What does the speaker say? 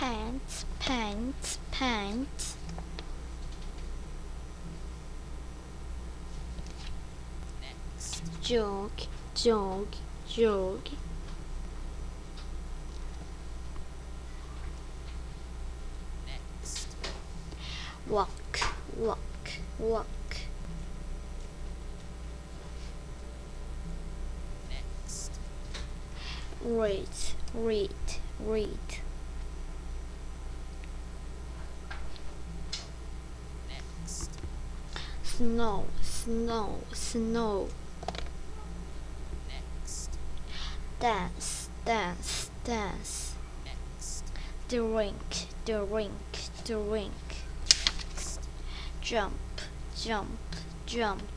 pants, pants, pants. Jog, jog, jog. Walk, walk, walk. Read, read, read. Snow, snow, snow. Dance, dance, dance. Drink, drink, drink. Jump, jump, jump.